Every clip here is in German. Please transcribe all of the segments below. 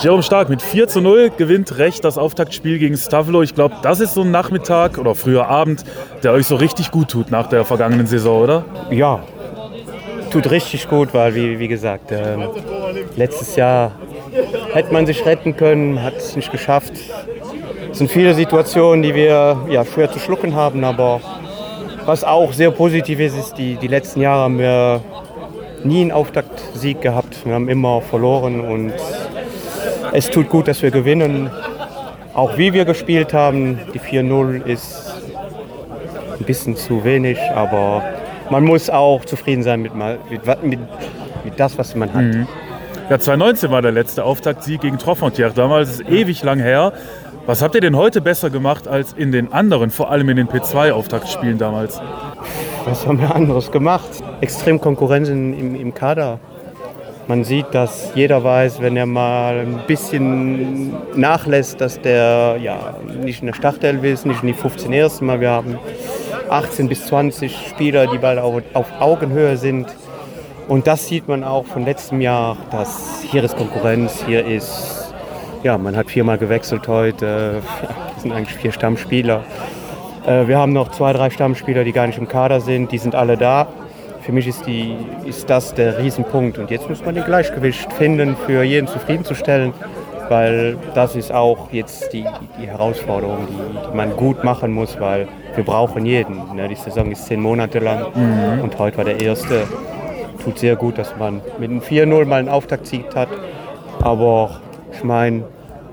Jerome Stark mit 4:0 gewinnt Recht das Auftaktspiel gegen Stavelot. Ich glaube, das ist so ein Nachmittag oder früher Abend, der euch so richtig gut tut nach der vergangenen Saison, oder? Ja, tut richtig gut, weil wie gesagt, letztes Jahr hätte man sich retten können, hat es nicht geschafft. Es sind viele Situationen, die wir schwer zu schlucken haben, aber was auch sehr positiv ist, die letzten Jahre haben wir nie einen Auftaktsieg gehabt. Wir haben immer verloren und es tut gut, dass wir gewinnen. Auch wie wir gespielt haben, die 4:0 ist ein bisschen zu wenig, aber man muss auch zufrieden sein mit das, was man hat. Ja, 2019 war der letzte Auftaktsieg gegen Troffontières. Damals ist es ewig lang her. Was habt ihr denn heute besser gemacht als in den anderen, vor allem in den P2-Auftaktspielen damals? Was haben wir anderes gemacht? Extrem Konkurrenz im Kader. Man sieht, dass jeder weiß, wenn er mal ein bisschen nachlässt, dass der nicht in der Startelf ist, nicht in die 15 Ersten Mal. Wir haben 18 bis 20 Spieler, die bald auf Augenhöhe sind. Und das sieht man auch von letztem Jahr, dass hier ist Konkurrenz, hier ist, man hat 4-mal gewechselt heute, das sind eigentlich 4 Stammspieler. Wir haben noch 2, 3 Stammspieler, die gar nicht im Kader sind, die sind alle da. Für mich ist das der Riesenpunkt. Und jetzt muss man den Gleichgewicht finden, für jeden zufriedenzustellen, weil das ist auch jetzt die Herausforderung, die man gut machen muss, weil wir brauchen jeden. Die Saison ist 10 Monate lang und heute war der erste. Tut sehr gut, dass man mit einem 4:0 mal einen Auftaktsieg hat. Aber ich meine,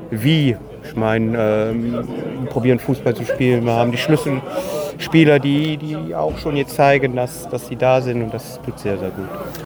probieren Fußball zu spielen. Wir haben die Schlüsselspieler, die auch schon jetzt zeigen, dass sie da sind und das tut sehr, sehr gut.